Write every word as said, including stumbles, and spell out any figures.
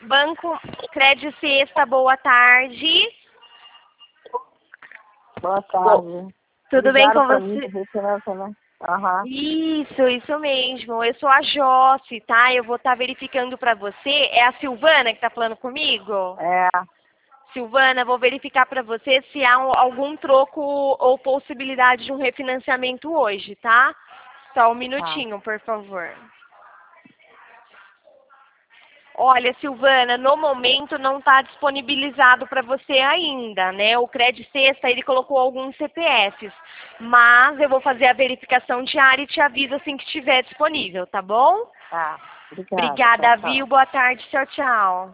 Banco Crédito Sexta, boa tarde. Boa tarde. Tudo bem com Ligaram pra você? mim, pra ver se era, né? Aham. Isso, isso mesmo. Eu sou a Josse, tá? Eu vou estar verificando pra você. É a Silvana que tá falando comigo? É. Silvana, vou verificar pra você se há um- algum troco ou possibilidade de um refinanciamento hoje, tá? Só um minutinho, por favor. Olha, Silvana, no momento não está disponibilizado para você ainda, né? O Crédito Sexta, ele colocou alguns C P Fs, mas eu vou fazer a verificação diária e te aviso assim que estiver disponível, tá bom? Tá. Obrigada. Obrigada, Tchau, tchau. viu? Boa tarde, tchau, tchau.